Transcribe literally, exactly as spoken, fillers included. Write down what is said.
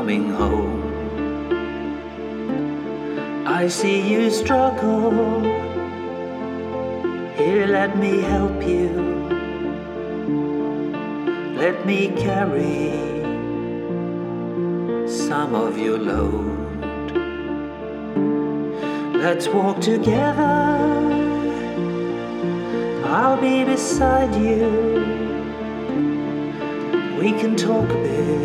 coming home. I see you struggle. Here, let me help you. Let me carry some of your load. Let's walk together. I'll be beside you. We can talk a bit.